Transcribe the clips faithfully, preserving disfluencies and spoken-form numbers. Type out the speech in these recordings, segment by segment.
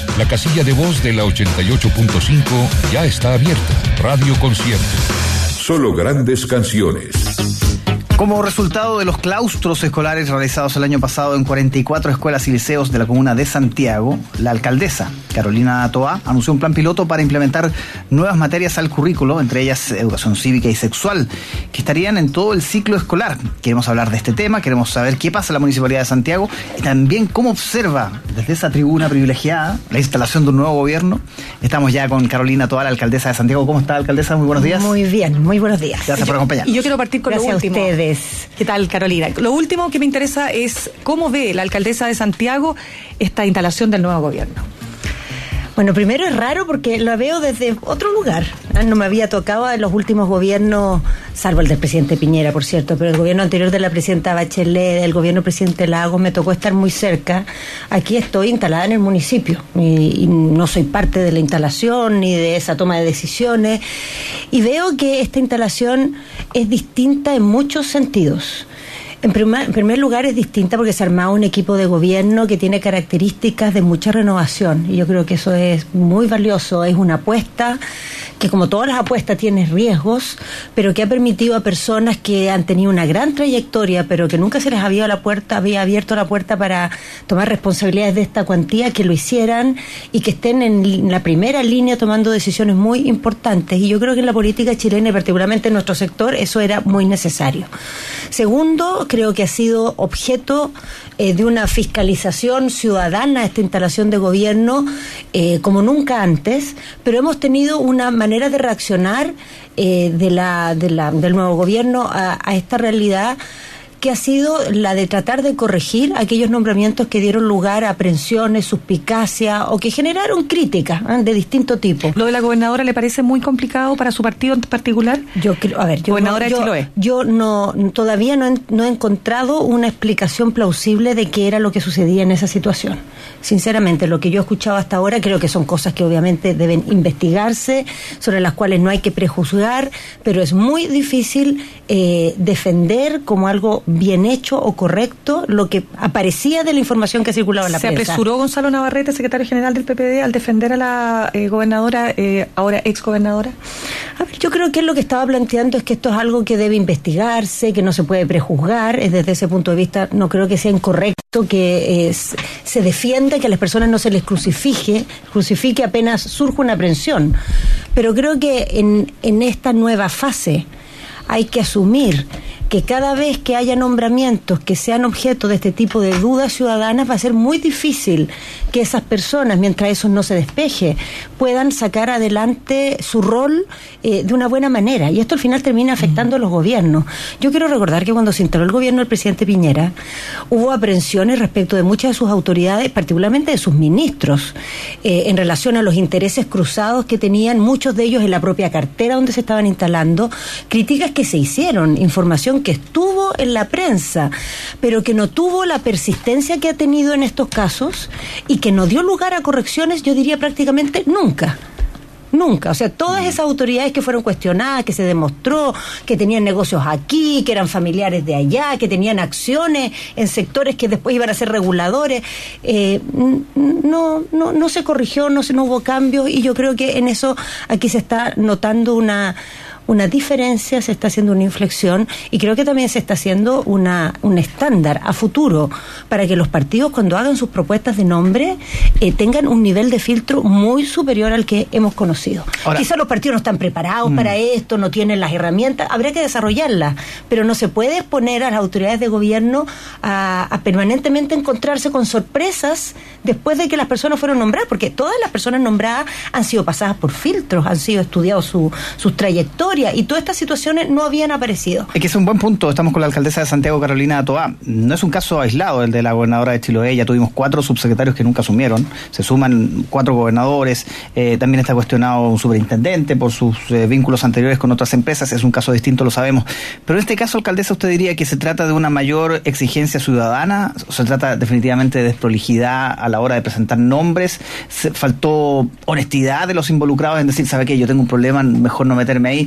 Además, la casilla de voz de la ochenta y ocho punto cinco ya está abierta. Radio Concierto. Solo grandes canciones. Como resultado de los claustros escolares realizados el año pasado en cuarenta y cuatro escuelas y liceos de la comuna de Santiago, la alcaldesa Carolina Toá anunció un plan piloto para implementar nuevas materias al currículo, entre ellas educación cívica y sexual, que estarían en todo el ciclo escolar. Queremos hablar de este tema, queremos saber qué pasa en la Municipalidad de Santiago y también cómo observa desde esa tribuna privilegiada la instalación de un nuevo gobierno. Estamos ya con Carolina Toá, la alcaldesa de Santiago. ¿Cómo está, alcaldesa? Muy buenos días. Muy bien, muy buenos días. Gracias por acompañarnos. Y yo quiero partir con Gracias lo último. A ustedes. ¿Qué tal, Carolina? Lo último que me interesa es cómo ve la alcaldesa de Santiago esta instalación del nuevo gobierno. Bueno, primero es raro porque lo veo desde otro lugar. No me había tocado en los últimos gobiernos, salvo el del presidente Piñera, por cierto, pero el gobierno anterior de la presidenta Bachelet, el gobierno del presidente Lagos, me tocó estar muy cerca. Aquí estoy instalada en el municipio y, y no soy parte de la instalación ni de esa toma de decisiones. Y veo que esta instalación es distinta en muchos sentidos. En primer, en primer lugar es distinta porque se ha armado un equipo de gobierno que tiene características de mucha renovación y yo creo que eso es muy valioso. Es una apuesta que, como todas las apuestas, tiene riesgos, pero que ha permitido a personas que han tenido una gran trayectoria pero que nunca se les había, la puerta, había abierto la puerta para tomar responsabilidades de esta cuantía, que lo hicieran y que estén en la primera línea tomando decisiones muy importantes. Y yo creo que en la política chilena y particularmente en nuestro sector eso era muy necesario. Segundo, creo que ha sido objeto eh, de una fiscalización ciudadana esta instalación de gobierno eh, como nunca antes, pero hemos tenido una manera de reaccionar eh, de la, de la, del nuevo gobierno a, a esta realidad, que ha sido la de tratar de corregir aquellos nombramientos que dieron lugar a aprensiones, suspicacia o que generaron críticas ¿eh? de distinto tipo. ¿Lo de la gobernadora le parece muy complicado para su partido en particular? Yo creo, a ver, yo gobernadora no, yo, de Chiloé. Yo no, todavía no he, no he encontrado una explicación plausible de qué era lo que sucedía en esa situación. Sinceramente, lo que yo he escuchado hasta ahora creo que son cosas que obviamente deben investigarse, sobre las cuales no hay que prejuzgar, pero es muy difícil eh, defender como algo bien hecho o correcto lo que aparecía de la información que circulaba en la ¿Se prensa. ¿Se apresuró Gonzalo Navarrete, secretario general del P P D, al defender a la eh, gobernadora, eh, ahora ex gobernadora? A ver, yo creo que él lo que estaba planteando es que esto es algo que debe investigarse, que no se puede prejuzgar. Desde ese punto de vista no creo que sea incorrecto que eh, se defienda, que a las personas no se les crucifique, crucifique apenas surja una aprehensión. Pero creo que en, en esta nueva fase hay que asumir que cada vez que haya nombramientos que sean objeto de este tipo de dudas ciudadanas, va a ser muy difícil que esas personas, mientras eso no se despeje, puedan sacar adelante su rol eh, de una buena manera. Y esto al final termina afectando a los gobiernos. Yo quiero recordar que cuando se instaló el gobierno del presidente Piñera, hubo aprehensiones respecto de muchas de sus autoridades, particularmente de sus ministros, eh, en relación a los intereses cruzados que tenían muchos de ellos en la propia cartera donde se estaban instalando, críticas que se hicieron, información que estuvo en la prensa, pero que no tuvo la persistencia que ha tenido en estos casos y que no dio lugar a correcciones, yo diría prácticamente nunca. Nunca, o sea, todas esas autoridades que fueron cuestionadas, que se demostró que tenían negocios aquí, que eran familiares de allá, que tenían acciones en sectores que después iban a ser reguladores, eh, no, no, no se corrigió, no, se, no hubo cambios, y yo creo que en eso aquí se está notando una una diferencia, se está haciendo una inflexión, y creo que también se está haciendo una un estándar a futuro para que los partidos, cuando hagan sus propuestas de nombre, eh, tengan un nivel de filtro muy superior al que hemos conocido. Ahora, quizás los partidos no están preparados mm. para esto, no tienen las herramientas, habría que desarrollarlas, pero no se puede exponer a las autoridades de gobierno a, a permanentemente encontrarse con sorpresas después de que las personas fueron nombradas, porque todas las personas nombradas han sido pasadas por filtros, han sido estudiados su, sus trayectorias, y todas estas situaciones no habían aparecido. Es que es un buen punto. Estamos con la alcaldesa de Santiago, Carolina Toá. No es un caso aislado el de la gobernadora de Chiloé. Ya tuvimos cuatro subsecretarios que nunca asumieron. Se suman cuatro gobernadores. Eh, también está cuestionado un superintendente por sus eh, vínculos anteriores con otras empresas. Es un caso distinto, lo sabemos. Pero en este caso, alcaldesa, ¿usted diría que se trata de una mayor exigencia ciudadana? ¿O se trata definitivamente de desprolijidad a la hora de presentar nombres? ¿Se faltó honestidad de los involucrados en decir, ¿sabe qué? Yo tengo un problema, mejor no meterme ahí?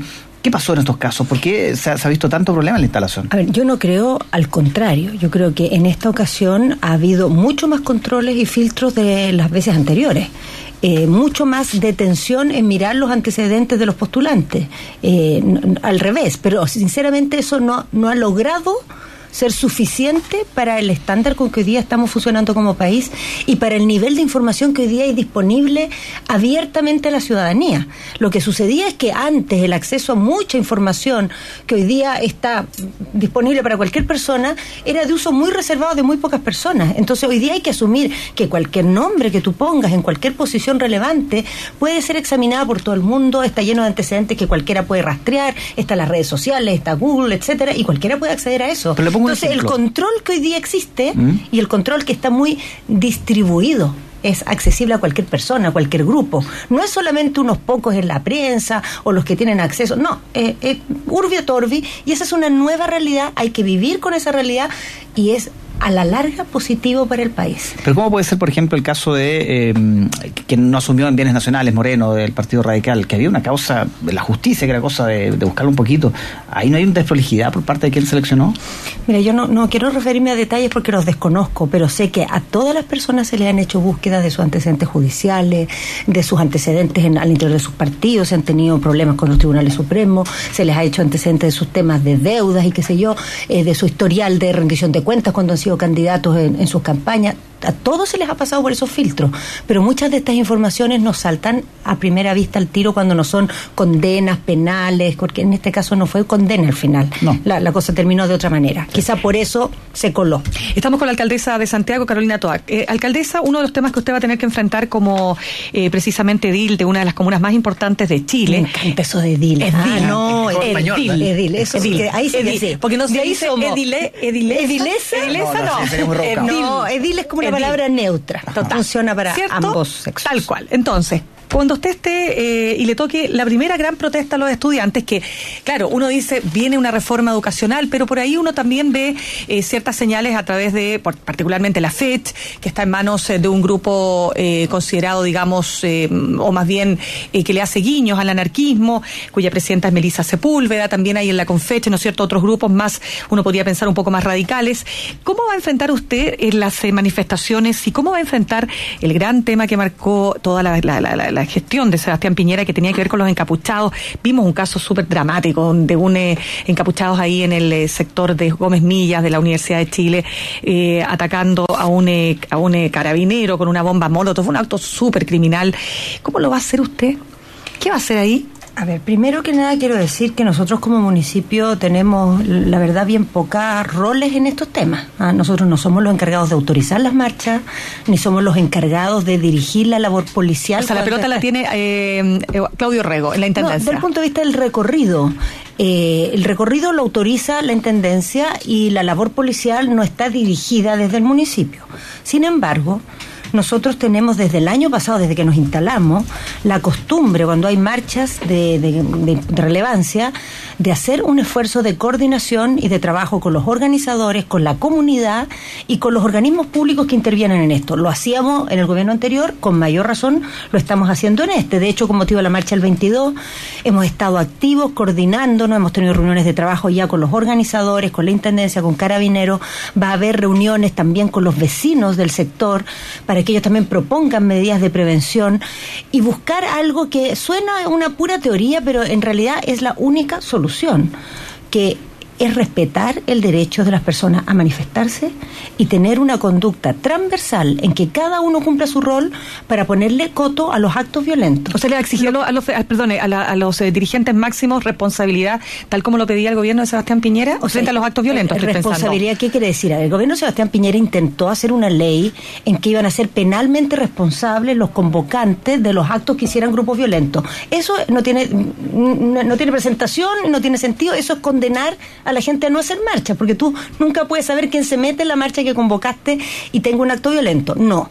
¿Qué pasó en estos casos? ¿Por qué se ha, se ha visto tanto problema en la instalación? A ver, yo no creo, al contrario, yo creo que en esta ocasión ha habido mucho más controles y filtros de las veces anteriores. Eh, mucho más detención en mirar los antecedentes de los postulantes. Eh, n- al revés, pero sinceramente eso no, no ha logrado ser suficiente para el estándar con que hoy día estamos funcionando como país y para el nivel de información que hoy día hay disponible abiertamente a la ciudadanía. Lo que sucedía es que antes el acceso a mucha información que hoy día está disponible para cualquier persona era de uso muy reservado de muy pocas personas. Entonces hoy día hay que asumir que cualquier nombre que tú pongas en cualquier posición relevante puede ser examinada por todo el mundo, está lleno de antecedentes que cualquiera puede rastrear, está en las redes sociales, está Google, etcétera, y cualquiera puede acceder a eso. Entonces, el control que hoy día existe ¿Mm? y el control que está muy distribuido es accesible a cualquier persona, a cualquier grupo. No es solamente unos pocos en la prensa o los que tienen acceso. No, eh, eh, urbi et orbi, y esa es una nueva realidad. Hay que vivir con esa realidad y es a la larga positivo para el país. Pero ¿cómo puede ser, por ejemplo, el caso de eh, que no asumió en bienes nacionales Moreno del Partido Radical, que había una causa de la justicia, que era cosa de, de buscarlo un poquito? ¿Ahí no hay una desprolijidad por parte de quien seleccionó? Mira, yo no, no quiero referirme a detalles porque los desconozco, pero sé que a todas las personas se les han hecho búsquedas de sus antecedentes judiciales, de sus antecedentes en, al interior de sus partidos, se han tenido problemas con los tribunales supremos, se les ha hecho antecedentes de sus temas de deudas y qué sé yo, eh, de su historial de rendición de cuentas cuando han sido candidatos en, en sus campañas. A todos se les ha pasado por esos filtros, pero muchas de estas informaciones nos saltan a primera vista al tiro cuando no son condenas penales, porque en este caso no fue condena al final. No. La, la cosa terminó de otra manera. Quizá por eso se coló. Estamos con la alcaldesa de Santiago, Carolina Toá. Eh, alcaldesa, uno de los temas que usted va a tener que enfrentar como eh, precisamente edil de una de las comunas más importantes de Chile. Me encanta eso de edil. Edil. Ah, no, es edil. español, Edil. edil. Eso edil. Sí que ahí sí edil. que sí. Porque no se dice somos... edile, edilesa. ¿Edilesa? Edilesa no. No, no, sería muy rebuscado. No, edil es como una Edil. palabra neutra. Total. Funciona para ¿Cierto? ambos sexos. Tal cual. Entonces, cuando usted esté eh, y le toque la primera gran protesta a los estudiantes, que, claro, uno dice, viene una reforma educacional, pero por ahí uno también ve eh, ciertas señales a través de, por, particularmente la F E T, que está en manos eh, de un grupo eh, considerado, digamos, eh, o más bien eh, que le hace guiños al anarquismo, cuya presidenta es Melissa Sepúlveda. También hay en la Confeche, ¿no es cierto?, otros grupos más, uno podría pensar un poco más radicales. ¿Cómo va a enfrentar usted en las eh, manifestaciones y cómo va a enfrentar el gran tema que marcó toda la, la, la, la la gestión de Sebastián Piñera, que tenía que ver con los encapuchados? Vimos un caso súper dramático de un eh, encapuchados ahí en el eh, sector de Gómez Millas de la Universidad de Chile, eh, atacando a un eh, a un eh, carabinero con una bomba molotov, un acto súper criminal. ¿Cómo lo va a hacer usted? ¿Qué va a hacer ahí? A ver, primero que nada quiero decir que nosotros como municipio tenemos, la verdad, bien pocos roles en estos temas. ¿Ah? Nosotros no somos los encargados de autorizar las marchas, ni somos los encargados de dirigir la labor policial. O sea, la pelota la tiene eh, Claudio Rego en la Intendencia. No, desde el punto de vista del recorrido. Eh, el recorrido lo autoriza la Intendencia y la labor policial no está dirigida desde el municipio. Sin embargo, nosotros tenemos desde el año pasado, desde que nos instalamos, la costumbre, cuando hay marchas de, de, de, de relevancia, de hacer un esfuerzo de coordinación y de trabajo con los organizadores, con la comunidad y con los organismos públicos que intervienen en esto. Lo hacíamos en el gobierno anterior, con mayor razón lo estamos haciendo en este. De hecho, con motivo de la marcha del veintidós, hemos estado activos, coordinándonos, hemos tenido reuniones de trabajo ya con los organizadores, con la Intendencia, con Carabineros. Va a haber reuniones también con los vecinos del sector para que ellos también propongan medidas de prevención y buscar algo que suena a una pura teoría, pero en realidad es la única solución, que es respetar el derecho de las personas a manifestarse y tener una conducta transversal en que cada uno cumpla su rol para ponerle coto a los actos violentos. O sea, le exigió a los, a, perdone, a, la, a los eh, dirigentes máximos responsabilidad, tal como lo pedía el gobierno de Sebastián Piñera, o frente sea, a los actos violentos. Responsabilidad, pensando. ¿Qué quiere decir? El gobierno de Sebastián Piñera intentó hacer una ley en que iban a ser penalmente responsables los convocantes de los actos que hicieran grupos violentos. Eso no tiene, no, no tiene presentación, no tiene sentido. Eso es condenar a la gente a no hacer marcha, porque tú nunca puedes saber quién se mete en la marcha que convocaste y tenga un acto violento. No.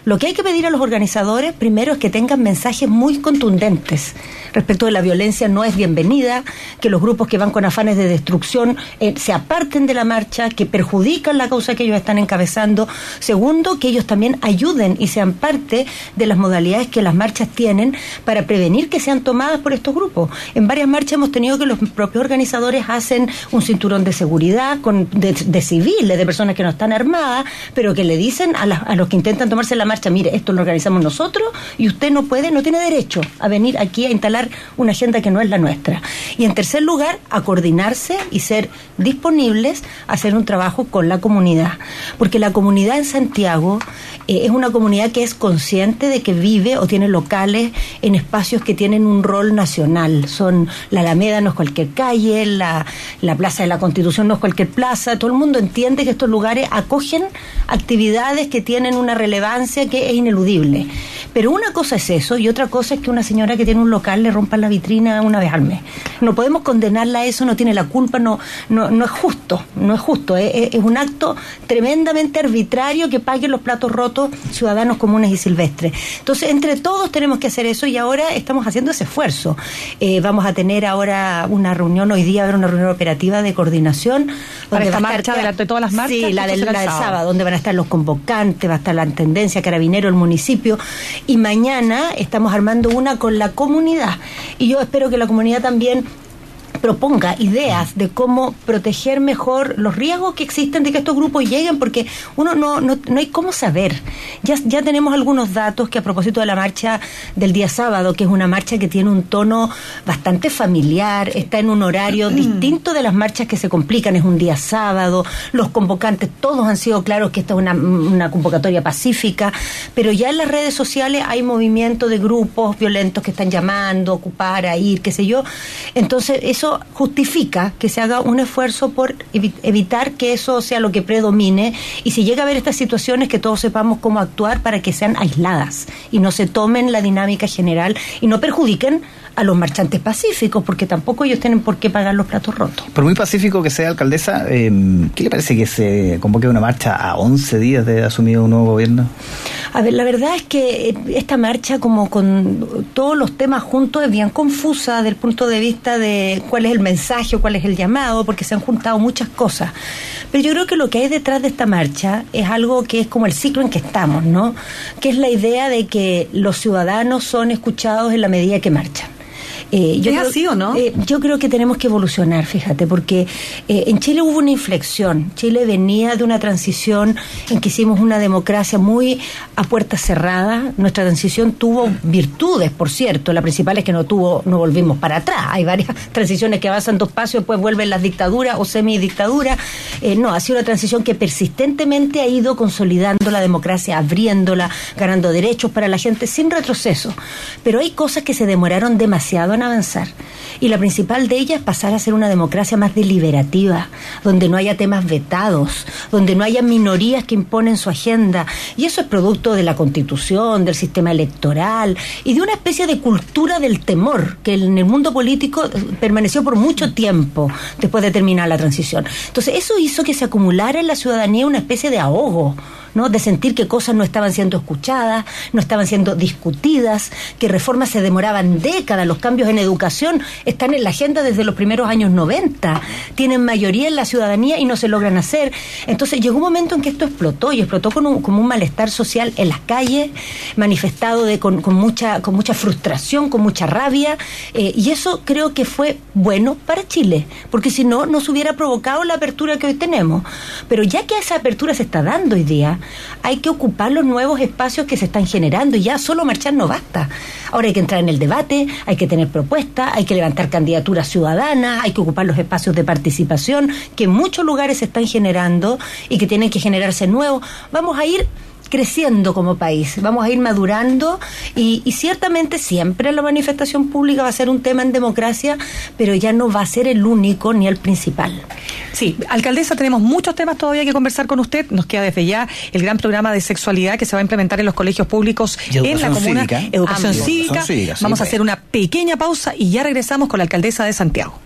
Lo que hay que pedir a los organizadores, primero, es que tengan mensajes muy contundentes respecto de la violencia no es bienvenida, que los grupos que van con afanes de destrucción eh, se aparten de la marcha, que perjudican la causa que ellos están encabezando. Segundo, que ellos también ayuden y sean parte de las modalidades que las marchas tienen para prevenir que sean tomadas por estos grupos. En varias marchas hemos tenido que los propios organizadores hacen un cinturón de seguridad con de, de civiles, de personas que no están armadas, pero que le dicen a, la, a los que intentan tomarse la marcha, mire, esto lo organizamos nosotros y usted no puede, no tiene derecho a venir aquí a instalar una agenda que no es la nuestra. Y en tercer lugar, a coordinarse y ser disponibles a hacer un trabajo con la comunidad. Porque la comunidad en Santiago eh, es una comunidad que es consciente de que vive o tiene locales en espacios que tienen un rol nacional. Son la Alameda no es cualquier calle, la, la Plaza de la Constitución no es cualquier plaza. Todo el mundo entiende que estos lugares acogen actividades que tienen una relevancia que es ineludible. Pero una cosa es eso y otra cosa es que una señora que tiene un local le rompan la vitrina una vez al mes. No podemos condenarla a eso, no tiene la culpa, no no, no es justo, no es justo, es, es un acto tremendamente arbitrario que paguen los platos rotos ciudadanos comunes y silvestres. Entonces, entre todos tenemos que hacer eso y ahora estamos haciendo ese esfuerzo. Eh, vamos a tener ahora una reunión, hoy día habrá una reunión operativa de coordinación. Para esta marcha, de, la, de todas las marchas. Sí, la del, la del sábado. sábado, donde van a estar los convocantes, va a estar la Intendencia, Carabinero, el municipio, y mañana estamos armando una con la comunidad. Y yo espero que la comunidad también proponga ideas de cómo proteger mejor los riesgos que existen de que estos grupos lleguen, porque uno no no, no hay cómo saber. Ya, ya tenemos algunos datos que a propósito de la marcha del día sábado, que es una marcha que tiene un tono bastante familiar, está en un horario distinto de las marchas que se complican, es un día sábado, los convocantes todos han sido claros que esta es una, una convocatoria pacífica, pero ya en las redes sociales hay movimiento de grupos violentos que están llamando, ocupar, a ir, qué sé yo. Entonces eso justifica que se haga un esfuerzo por evi- evitar que eso sea lo que predomine, y si llega a haber estas situaciones, que todos sepamos cómo actuar para que sean aisladas y no se tomen la dinámica general y no perjudiquen a los marchantes pacíficos, porque tampoco ellos tienen por qué pagar los platos rotos. Por muy pacífico que sea, alcaldesa, eh, ¿qué le parece que se convoque una marcha a once días de haber asumido un nuevo gobierno? A ver, la verdad es que esta marcha, como con todos los temas juntos, es bien confusa desde el punto de vista de cuál es el mensaje o cuál es el llamado, porque se han juntado muchas cosas. Pero yo creo que lo que hay detrás de esta marcha es algo que es como el ciclo en que estamos, ¿no? Que es la idea de que los ciudadanos son escuchados en la medida que marchan. Eh, yo ¿Es creo, así o no? Eh, yo creo que tenemos que evolucionar, fíjate, porque eh, en Chile hubo una inflexión. Chile venía de una transición en que hicimos una democracia muy a puertas cerradas. Nuestra transición tuvo virtudes, por cierto. La principal es que no tuvo, no volvimos para atrás. Hay varias transiciones que avanzan dos pasos y después vuelven las dictaduras o semidictaduras. Eh, no, ha sido una transición que persistentemente ha ido consolidando la democracia, abriéndola, ganando derechos para la gente sin retroceso. Pero hay cosas que se demoraron demasiado en avanzar, y la principal de ellas es pasar a ser una democracia más deliberativa, donde no haya temas vetados, donde no haya minorías que imponen su agenda, y eso es producto de la Constitución, del sistema electoral y de una especie de cultura del temor que en el mundo político permaneció por mucho tiempo después de terminar la transición. Entonces eso hizo que se acumulara en la ciudadanía una especie de ahogo, ¿no? De sentir que cosas no estaban siendo escuchadas, no estaban siendo discutidas, que reformas se demoraban décadas. Los cambios en educación están en la agenda desde los primeros años noventa, tienen mayoría en la ciudadanía y no se logran hacer. Entonces llegó un momento en que esto explotó, y explotó con un, como un malestar social en las calles, manifestado de, con, con, mucha, con mucha frustración, con mucha rabia, eh, y eso creo que fue bueno para Chile, porque si no, no se hubiera provocado la apertura que hoy tenemos. Pero ya que esa apertura se está dando hoy día, hay que ocupar los nuevos espacios que se están generando, y ya solo marchar no basta. Ahora hay que entrar en el debate, hay que tener propuestas, hay que levantar candidaturas ciudadanas, hay que ocupar los espacios de participación que en muchos lugares se están generando y que tienen que generarse nuevos. Vamos a ir creciendo como país, vamos a ir madurando, y, y ciertamente siempre la manifestación pública va a ser un tema en democracia, pero ya no va a ser el único ni el principal. Sí, alcaldesa, tenemos muchos temas todavía que conversar con usted. Nos queda desde ya el gran programa de sexualidad que se va a implementar en los colegios públicos en la comuna. Cívica. Educación Amplio. cívica. Educación cívica, sí, Vamos a pues. hacer una pequeña pausa y ya regresamos con la alcaldesa de Santiago.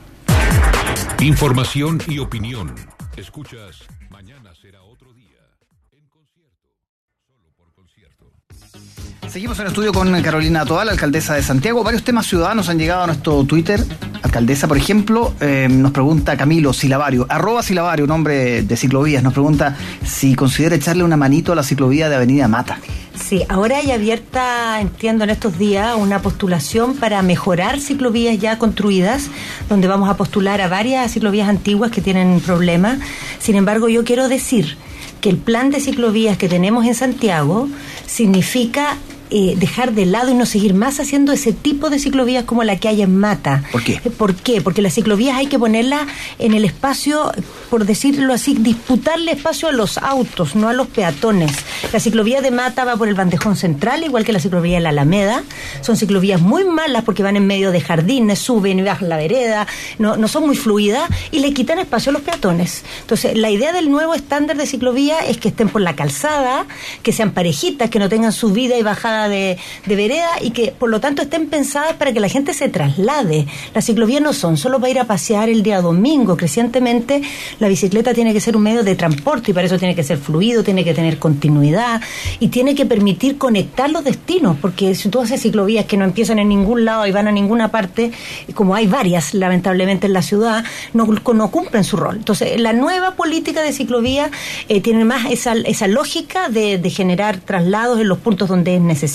Información y opinión. Escuchas, mañana será otro día. En concierto, solo por concierto. Seguimos en el estudio con Carolina Toá, la alcaldesa de Santiago. Varios temas ciudadanos han llegado a nuestro Twitter. Alcaldesa, por ejemplo, eh, nos pregunta Camilo Silabario, arroba Silabario, un hombre de ciclovías, nos pregunta si considera echarle una manito a la ciclovía de Avenida Mata. Sí, ahora hay abierta, entiendo, en estos días una postulación para mejorar ciclovías ya construidas, donde vamos a postular a varias ciclovías antiguas que tienen problemas. Sin embargo, yo quiero decir que el plan de ciclovías que tenemos en Santiago significa Eh, dejar de lado y no seguir más haciendo ese tipo de ciclovías como la que hay en Mata. ¿Por qué? ¿Por qué? Porque las ciclovías hay que ponerlas en el espacio, por decirlo así, disputarle espacio a los autos, no a los peatones. La ciclovía de Mata va por el bandejón central, igual que la ciclovía de la Alameda. Son ciclovías muy malas porque van en medio de jardines, suben y bajan la vereda, no, no son muy fluidas y le quitan espacio a los peatones. Entonces, la idea del nuevo estándar de ciclovía es que estén por la calzada, que sean parejitas, que no tengan subida y bajada De, de vereda y que por lo tanto estén pensadas para que la gente se traslade. Las ciclovías no son solo para ir a pasear el día domingo. Crecientemente la bicicleta tiene que ser un medio de transporte y para eso tiene que ser fluido, tiene que tener continuidad y tiene que permitir conectar los destinos, porque si tú haces ciclovías que no empiezan en ningún lado y van a ninguna parte, como hay varias lamentablemente en la ciudad, no, no cumplen su rol. Entonces la nueva política de ciclovía eh, tiene más esa, esa lógica de, de generar traslados en los puntos donde es necesario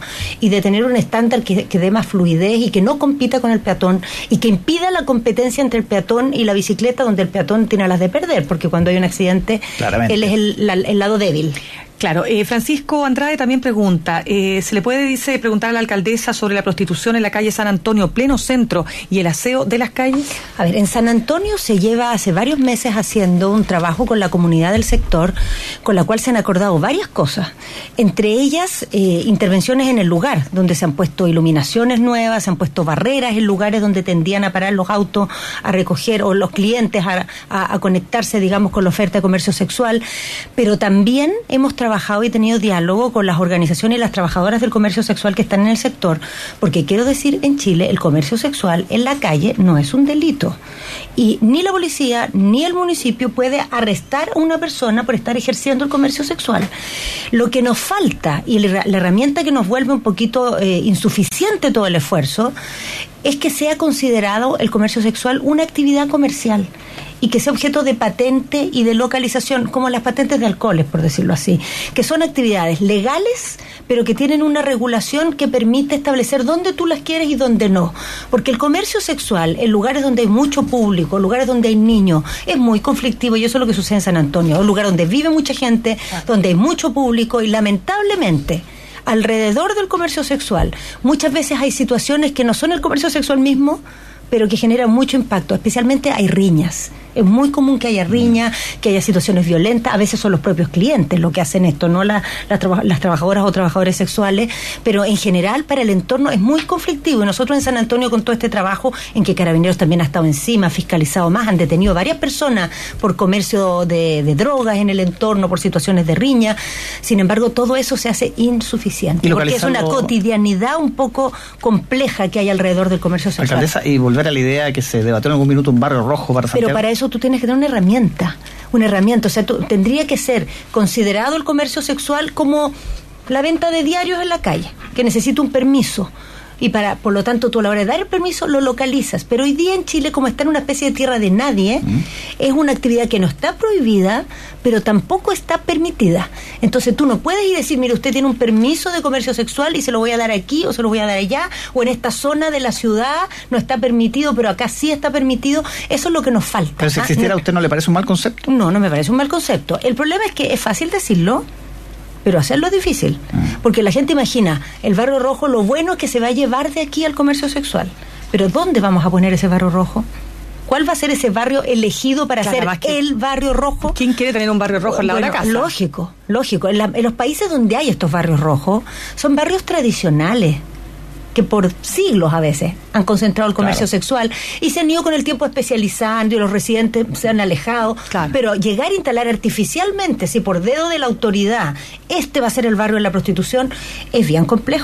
y de tener un estándar que, que dé más fluidez y que no compita con el peatón y que impida la competencia entre el peatón y la bicicleta, donde el peatón tiene las de perder, porque cuando hay un accidente, claramente, él es el, la, el lado débil. Claro, eh, Francisco Andrade también pregunta, eh, ¿se le puede, dice, preguntar a la alcaldesa sobre la prostitución en la calle San Antonio, pleno centro, y el aseo de las calles? A ver, en San Antonio se lleva hace varios meses haciendo un trabajo con la comunidad del sector, con la cual se han acordado varias cosas, entre ellas eh, intervenciones en el lugar, donde se han puesto iluminaciones nuevas, se han puesto barreras en lugares donde tendían a parar los autos a recoger, o los clientes a, a, a conectarse, digamos, con la oferta de comercio sexual, pero también hemos trabajado trabajado y tenido diálogo con las organizaciones y las trabajadoras del comercio sexual que están en el sector, porque quiero decir, en Chile el comercio sexual en la calle no es un delito y ni la policía ni el municipio puede arrestar a una persona por estar ejerciendo el comercio sexual. Lo que nos falta y la, la herramienta que nos vuelve un poquito eh, insuficiente todo el esfuerzo es que sea considerado el comercio sexual una actividad comercial y que sea objeto de patente y de localización, como las patentes de alcoholes, por decirlo así, que son actividades legales, pero que tienen una regulación que permite establecer dónde tú las quieres y dónde no. Porque el comercio sexual, en lugares donde hay mucho público, lugares donde hay niños, es muy conflictivo, y eso es lo que sucede en San Antonio, un lugar donde vive mucha gente, donde hay mucho público, y lamentablemente alrededor del comercio sexual muchas veces hay situaciones que no son el comercio sexual mismo, pero que generan mucho impacto, especialmente hay riñas. Es muy común que haya riñas, que haya situaciones violentas, a veces son los propios clientes los que hacen esto, no la, la traba, las trabajadoras o trabajadores sexuales, pero en general para el entorno es muy conflictivo, y nosotros en San Antonio, con todo este trabajo en que Carabineros también ha estado encima, fiscalizado más, han detenido varias personas por comercio de, de drogas en el entorno, por situaciones de riña. Sin embargo, todo eso se hace insuficiente, porque es una cotidianidad un poco compleja que hay alrededor del comercio sexual. Alcaldesa, y volver a la idea que se debatió en algún minuto un barrio rojo para Santiago. Pero para eso tú tienes que tener una herramienta, una herramienta, o sea, tú, tendría que ser considerado el comercio sexual como la venta de diarios en la calle, que necesita un permiso. Y para, por lo tanto, tú a la hora de dar el permiso lo localizas. Pero hoy día en Chile, como está en una especie de tierra de nadie, mm. es una actividad que no está prohibida, pero tampoco está permitida. Entonces tú no puedes ir y decir, mire, usted tiene un permiso de comercio sexual y se lo voy a dar aquí o se lo voy a dar allá, o en esta zona de la ciudad no está permitido, pero acá sí está permitido. Eso es lo que nos falta. Pero si existiera, ¿a usted no le parece un mal concepto? No, no me parece un mal concepto. El problema es que es fácil decirlo, pero hacerlo es difícil, porque la gente imagina el barrio rojo, lo bueno es que se va a llevar de aquí al comercio sexual, pero ¿dónde vamos a poner ese barrio rojo? ¿Cuál va a ser ese barrio elegido para claro, ser el barrio rojo? ¿Quién quiere tener un barrio rojo al lado bueno, de la casa? Lógico, lógico. En, la, en los países donde hay estos barrios rojos, son barrios tradicionales, que por siglos a veces han concentrado el comercio claro. sexual y se han ido con el tiempo especializando y los residentes se han alejado. Claro. Pero llegar a instalar artificialmente, si por dedo de la autoridad este va a ser el barrio de la prostitución, es bien complejo.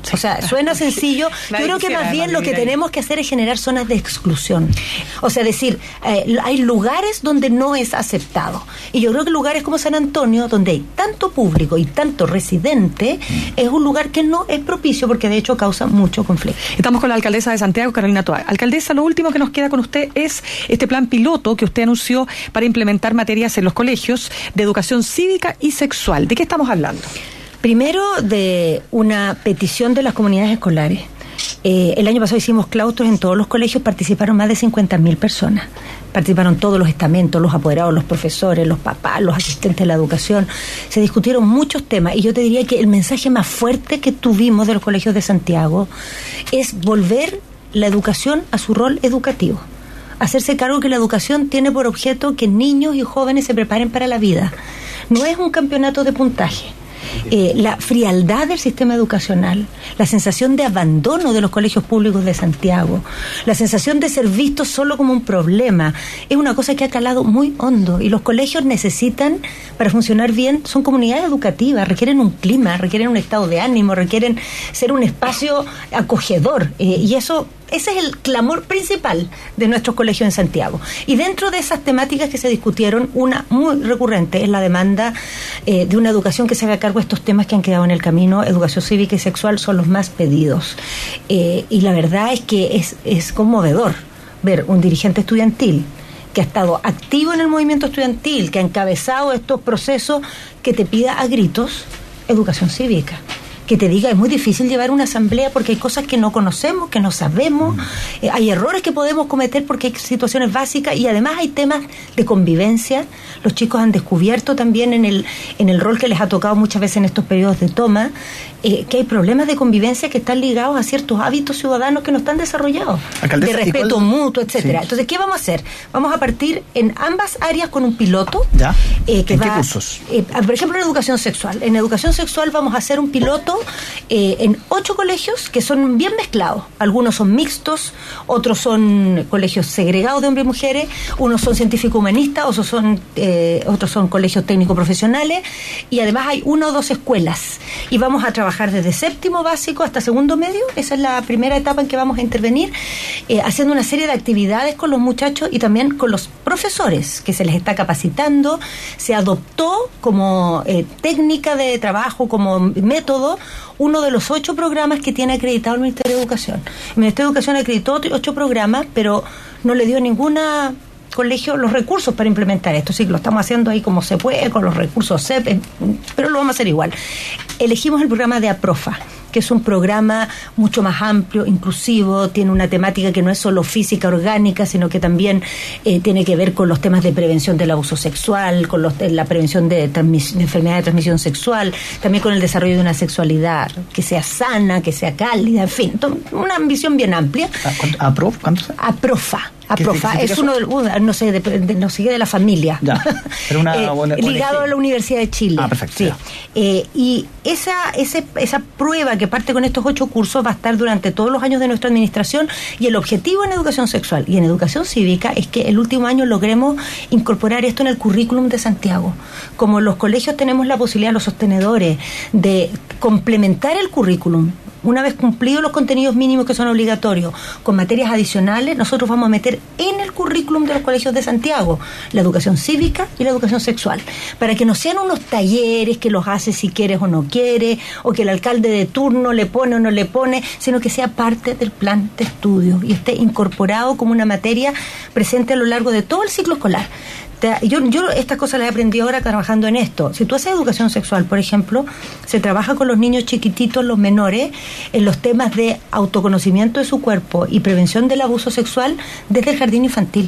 O sea, suena sencillo. Yo creo que más bien lo que tenemos que hacer es generar zonas de exclusión. O sea, decir, eh, hay lugares donde no es aceptado. Y yo creo que lugares como San Antonio, donde hay tanto público y tanto residente, es un lugar que no es propicio porque de hecho causa mucho conflicto. Estamos con la alcaldesa de Santiago, Carolina Toá. Alcaldesa, lo último que nos queda con usted es este plan piloto que usted anunció para implementar materias en los colegios de educación cívica y sexual. ¿De qué estamos hablando? Primero, de una petición de las comunidades escolares. Eh, el año pasado hicimos claustros en todos los colegios, participaron más de cincuenta mil personas. Participaron todos los estamentos, los apoderados, los profesores, los papás, los asistentes de la educación. Se discutieron muchos temas y yo te diría que el mensaje más fuerte que tuvimos de los colegios de Santiago es volver la educación a su rol educativo. Hacerse cargo que la educación tiene por objeto que niños y jóvenes se preparen para la vida. No es un campeonato de puntaje. Eh, la frialdad del sistema educacional, la sensación de abandono de los colegios públicos de Santiago, la sensación de ser vistos solo como un problema, es una cosa que ha calado muy hondo y los colegios necesitan, para funcionar bien, son comunidades educativas, requieren un clima, requieren un estado de ánimo, requieren ser un espacio acogedor eh, y eso... Ese es el clamor principal de nuestros colegios en Santiago. Y dentro de esas temáticas que se discutieron, una muy recurrente es la demanda eh, de una educación que se haga cargo de estos temas que han quedado en el camino. Educación cívica y sexual son los más pedidos. Eh, y la verdad es que es, es conmovedor ver un dirigente estudiantil que ha estado activo en el movimiento estudiantil, que ha encabezado estos procesos, que te pida a gritos educación cívica. Que te diga, es muy difícil llevar una asamblea porque hay cosas que no conocemos, que no sabemos, eh, hay errores que podemos cometer porque hay situaciones básicas y además hay temas de convivencia. Los chicos han descubierto también en el, en el rol que les ha tocado muchas veces en estos periodos de toma, eh, que hay problemas de convivencia que están ligados a ciertos hábitos ciudadanos que no están desarrollados, Alcaldesa, de respeto cuál... mutuo, etcétera. Sí. Entonces, ¿qué vamos a hacer? Vamos a partir en ambas áreas con un piloto. ¿Ya? Eh, que ¿En va, qué cursos? Eh, por ejemplo, en educación sexual. En educación sexual vamos a hacer un piloto Eh, en ocho colegios que son bien mezclados. Algunos son mixtos, otros son colegios segregados de hombres y mujeres, unos son científico-humanistas, otros son, eh, otros son colegios técnico-profesionales y además hay una o dos escuelas. Y vamos a trabajar desde séptimo básico hasta segundo medio. Esa es la primera etapa en que vamos a intervenir, eh, haciendo una serie de actividades con los muchachos y también con los profesores, que se les está capacitando. Se adoptó como eh, técnica de trabajo, como método, uno de los ocho programas que tiene acreditado el Ministerio de Educación. El Ministerio de Educación acreditó ocho programas, pero no le dio a ninguna colegio los recursos para implementar esto. Sí, lo estamos haciendo ahí como se puede, con los recursos C E P, pero lo vamos a hacer igual. Elegimos el programa de APROFA, que es un programa mucho más amplio, inclusivo, tiene una temática que no es solo física, orgánica, sino que también eh, tiene que ver con los temas de prevención del abuso sexual, con los, la prevención de, transmis, de enfermedades de transmisión sexual, también con el desarrollo de una sexualidad que sea sana, que sea cálida, en fin, una ambición bien amplia. ¿APROF? ¿Cuánto? APROFA. APROFA es uno del, uh, no sé, de, de, no sé, de la familia. Ya, pero una eh, buena, buena ligado idea. A la Universidad de Chile. Ah, perfecto. Sí. Eh, y esa, ese, esa prueba que parte con estos ocho cursos va a estar durante todos los años de nuestra administración y el objetivo en educación sexual y en educación cívica es que el último año logremos incorporar esto en el currículum de Santiago. Como los colegios tenemos la posibilidad, los sostenedores, de complementar el currículum. Una vez cumplidos los contenidos mínimos que son obligatorios, con materias adicionales, nosotros vamos a meter en el currículum de los colegios de Santiago la educación cívica y la educación sexual, para que no sean unos talleres que los hace si quieres o no quieres, o que el alcalde de turno le pone o no le pone, sino que sea parte del plan de estudio y esté incorporado como una materia presente a lo largo de todo el ciclo escolar. Yo, yo estas cosas las he aprendido ahora trabajando en esto. Si tú haces educación sexual, por ejemplo, se trabaja con los niños chiquititos, los menores, en los temas de autoconocimiento de su cuerpo y prevención del abuso sexual desde el jardín infantil.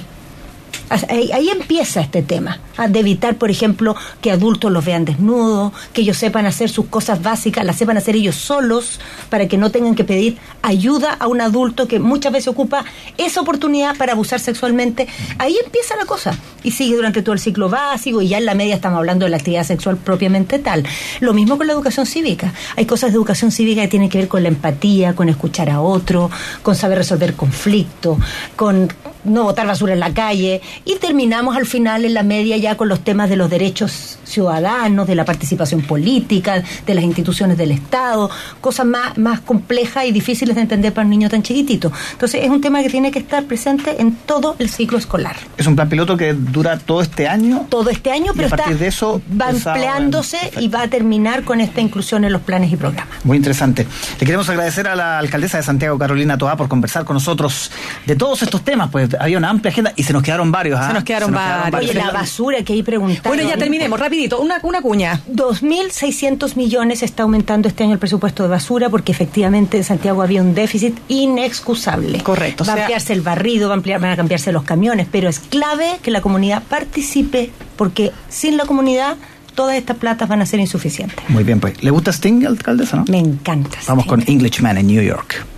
Ahí, ahí empieza este tema, de evitar, por ejemplo, que adultos los vean desnudos, que ellos sepan hacer sus cosas básicas, las sepan hacer ellos solos, para que no tengan que pedir ayuda a un adulto que muchas veces ocupa esa oportunidad para abusar sexualmente. Ahí empieza la cosa, y sigue durante todo el ciclo básico, y ya en la media estamos hablando de la actividad sexual propiamente tal. Lo mismo con la educación cívica. Hay cosas de educación cívica que tienen que ver con la empatía, con escuchar a otro, con saber resolver conflictos, con no botar basura en la calle, y terminamos al final en la media ya con los temas de los derechos ciudadanos, de la participación política, de las instituciones del Estado, cosas más, más complejas y difíciles de entender para un niño tan chiquitito. Entonces es un tema que tiene que estar presente en todo el ciclo escolar. Es un plan piloto que dura todo este año. Todo este año, pero a partir está, de eso va empleándose en... y va a terminar con esta inclusión en los planes y programas. Muy interesante. Le queremos agradecer a la alcaldesa de Santiago, Carolina Toá, por conversar con nosotros de todos estos temas, pues había una amplia agenda y se nos quedaron varios. ¿ah? Se nos quedaron, se nos quedaron varios. Oye, la basura que hay preguntando. Bueno, ya terminemos, rapidito, una, una cuña. dos mil seiscientos millones está aumentando este año el presupuesto de basura porque efectivamente en Santiago había un déficit inexcusable. Correcto. Va a ampliarse el barrido, va a ampliar, van a cambiarse los camiones, pero es clave que la comunidad participe porque sin la comunidad todas estas platas van a ser insuficientes. Muy bien, pues. ¿Le gusta Sting, alcaldesa, no? Me encanta. Vamos Sting. con Englishman en New York.